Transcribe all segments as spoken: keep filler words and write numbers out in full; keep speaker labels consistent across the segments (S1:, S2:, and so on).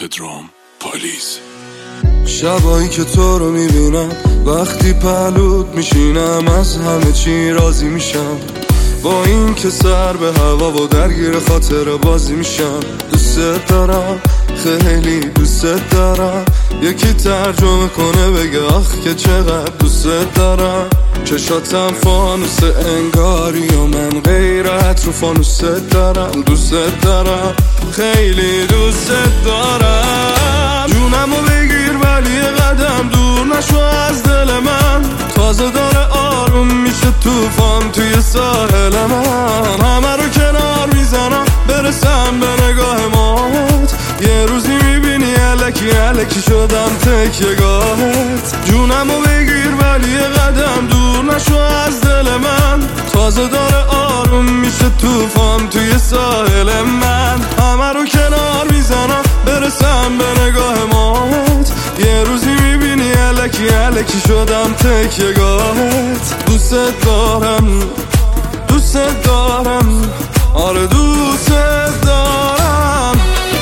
S1: پدرام پالیز.
S2: شبایی که تو رو میبینم وقتی پهلوت میشینم از همه چی راضی میشم، با این که سر به هوا و درگیر خاطر بازی میشم. دوست دارم خیلی دوست دارم، یکی ترجمه کنه بگه آخ که چقدر دوست دارم. چشاتم فانوس انگاری و من غیرت رو فانوس دارم. دوست دارم خیلی دوست دارم، جونمو بگیر ولی قدم دور نشو از دل من. تازه داره آروم میشه توفان توی ساحل من، همه رو کنار میزنم برسم به نگاه مات. یه روزی میبینی الکی الکی شدم تکیه گاهت. جونمو بگیر ولی قدم دور نشو از دل من، تازه داره آروم میشه توفان توی ساحل من. همه رو کنار میزنم برسم به نگاه مات. یه روزی میبینی الکی الکی شدم تکیه گاهت. دوست دارم دوست دارم آره دوست دارم.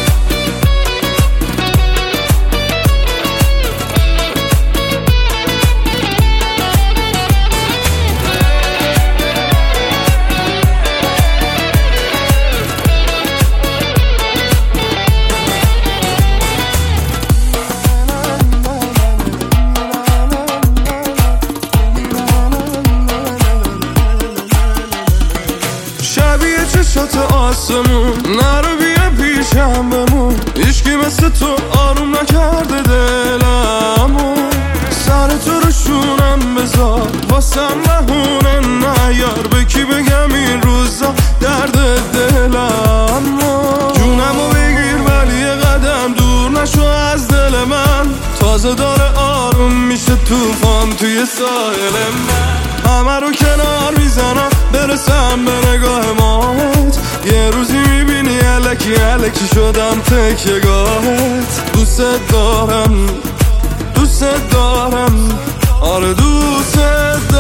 S2: چشات آسمون نرو بیا پیشم بمون، هیچکی مثل تو آروم نکرده دلمو. سر تو رو شونم بذار واسم بهونه نیار، به کی بگم این روزا درد دلمو. جونمو بگیر ولی قدم دور نشو از دل من، تازه داره آروم میشه توفان توی ساحل من. همه رو کنار میزنم برسم به نگاه مات. یه روزی میبینی الکی الکی شدم تکیه گاهت. دوست دارم دوست دارم آره دوست دارم.